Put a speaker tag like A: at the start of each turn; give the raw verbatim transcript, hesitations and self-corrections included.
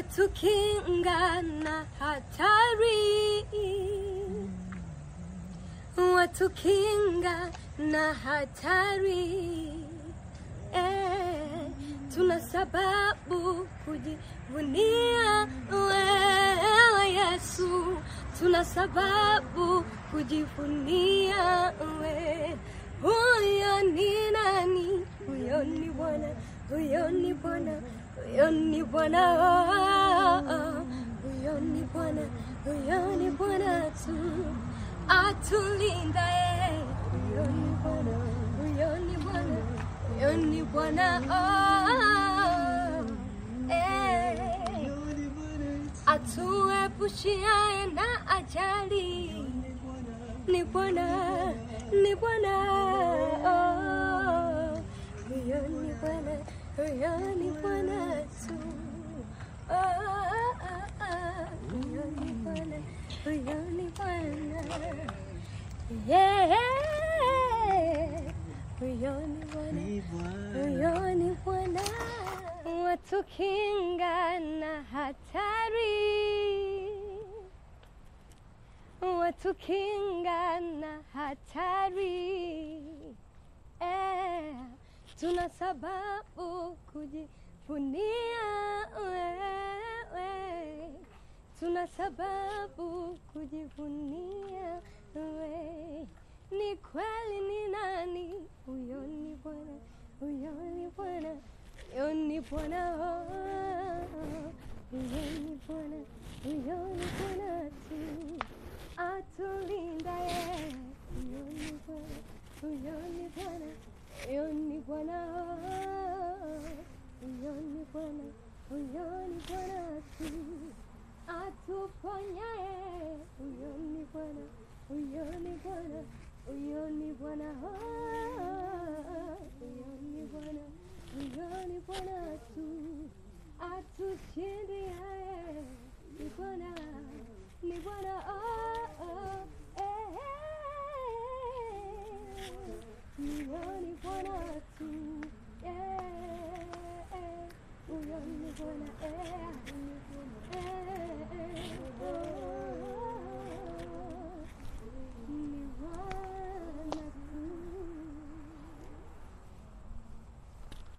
A: watukinga na hatari, watukinga na hatari. Eh, tuna sababu kujivunia wewe Yesu, tuna sababu kujivunia wewe. Huyo ni nani? Huyo ni Bwana, huyo ni Bwana, huyo ni Bwana, huyo ni Bwana, huyo ni Bwana tu atulinda. Huyo ni Bwana, huyo ni Bwana, huyo ni Bwana, eh, atuepushaye na ajali. Ni Bwana, ni Bwana, huyo ni Bwana, huyo ni Bwana tu, huyo ni Bwana, huyo ni Bwana, yeah, huyo ni Bwana, huyo ni Bwana. Watukinga na hatari, watukinga na hatari. Eh, tuna sababu kujivunia wewe, tuna sababu kujivunia wewe. Ni kweli ni nani? Huyo ni Bwana, huyo ni Bwana, huyo ni Bwana, huyo ni Bwana, huyo ni Bwana tu atulinda. Huyo ni Bwana, huyo ni Bwana, huyo ni Bwana, huyo ni Bwana, huyo ni Bwana tu atuponya. Huyo ni Bwana, huyo ni Bwana, huyo ni Bwana, huyo ni Bwana, huyo ni Bwana tu atushindia. Ni Bwana, ni Bwana, oh.